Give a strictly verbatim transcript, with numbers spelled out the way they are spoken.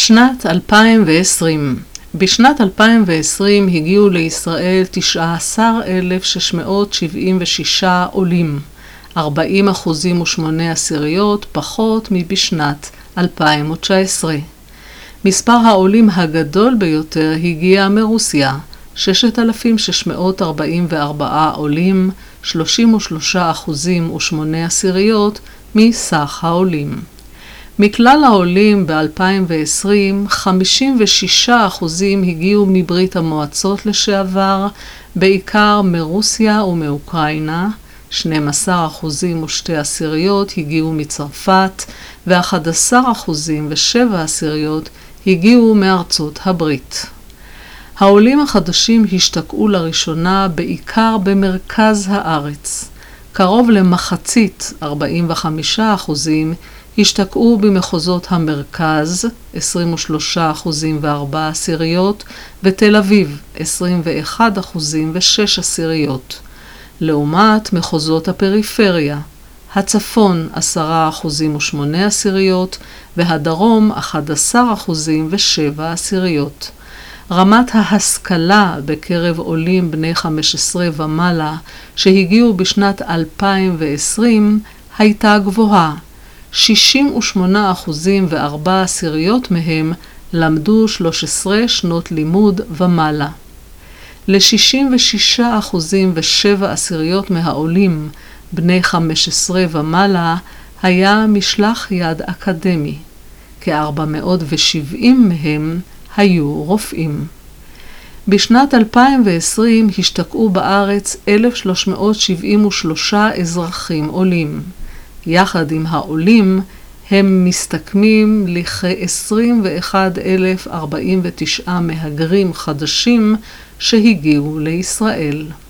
שנת אלפיים ועשרים. בשנת אלפיים ועשרים הגיעו לישראל תשעה עשר אלף שש מאות שבעים ושישה עולים, ארבעים אחוזים ושמונה עשיריות פחות מבשנת אלפיים ותשע עשרה. מספר העולים הגדול ביותר הגיע מרוסיה, ששת אלפים שש מאות ארבעים וארבעה עולים, שלושים ושלושה אחוזים ושמונה עשיריות מסך העולים. מכלל העולים ב-אלפיים ועשרים, חמישים ושישה אחוזים הגיעו מברית המועצות לשעבר, בעיקר מרוסיה ומאוקראינה, שנים עשר אחוזים ושתי עשיריות הגיעו מצרפת, ו-אחד עשר אחוזים ושבע עשיריות הגיעו מארצות הברית. העולים החדשים השתקעו לראשונה בעיקר במרכז הארץ. קרוב למחצית, ארבעים וחמישה אחוזים, השתקעו במחוזות המרכז, עשרים ושלושה אחוזים וארבע עשיריות, ותל אביב, עשרים ואחד אחוזים ושש עשיריות. לעומת מחוזות הפריפריה, הצפון עשרה אחוזים ושמונה עשיריות, והדרום אחד עשר אחוזים ושבע עשיריות. רמת ההשכלה בקרב עולים בני חמש עשרה ומעלה שהגיעו בשנת אלפיים ועשרים הייתה גבוהה. שישים ושמונה אחוזים וארבע עשיריות מהם למדו שלוש עשרה שנות לימוד ומעלה. ל-שישים ושישה אחוזים ושבע עשיריות מהעולים בני חמש עשרה ומעלה היה משלח יד אקדמי. כ-ארבע מאות ושבעים מהם היו רופאים. בשנת אלפיים ועשרים השתקעו בארץ אלף שלוש מאות שבעים ושלושה אזרחים עולים. יחד עם העולים הם מסתכמים לכ-עשרים ואחד אלף ארבעים ותשעה מהגרים חדשים שהגיעו לישראל.